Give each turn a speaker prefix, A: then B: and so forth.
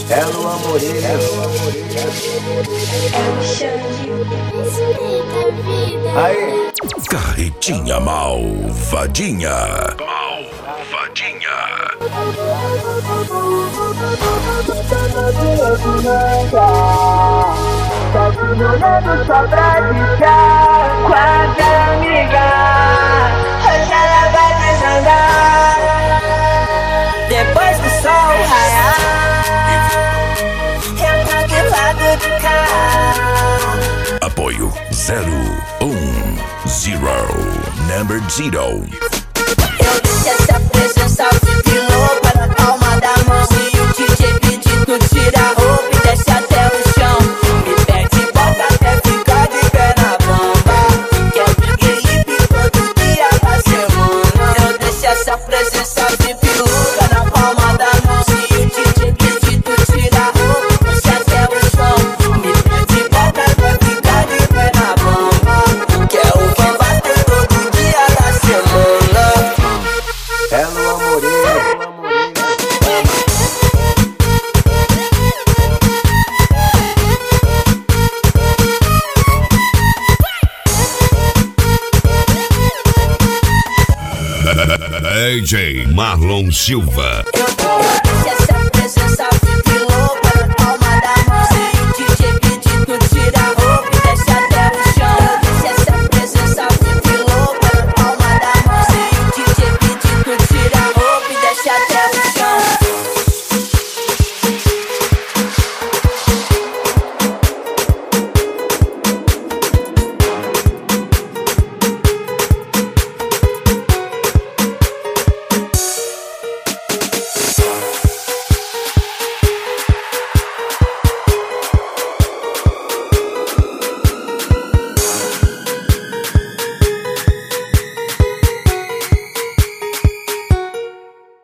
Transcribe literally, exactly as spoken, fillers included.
A: É Luan Moreira.
B: É o Xande. Explica a vida.
A: Aí.
C: Carretinha malvadinha. Malvadinha.
D: Tá me olhando só pra ficar com as amigas. Hoje ela vai desandar depois do sol raiar. Eu tô de lado de cá.
C: Apoio zero um zero. Number zero.
D: Eu disse essa presença de louca na palma da mão. Se o D J pedir, tu tira a roupa e desce até o chão. Me pede volta até ficar de pé na bomba. Que é Big Hip todo dia da semana. Eu deixo essa presença de louca na palma da mão. Se o D J pedir, tu tira a roupa e desce até o chão. Me pede volta até ficar de pé na bomba. Que é o que bate todo dia da semana.
A: É Luan Moreira.
C: D J Marlon Silva.
D: Eu tô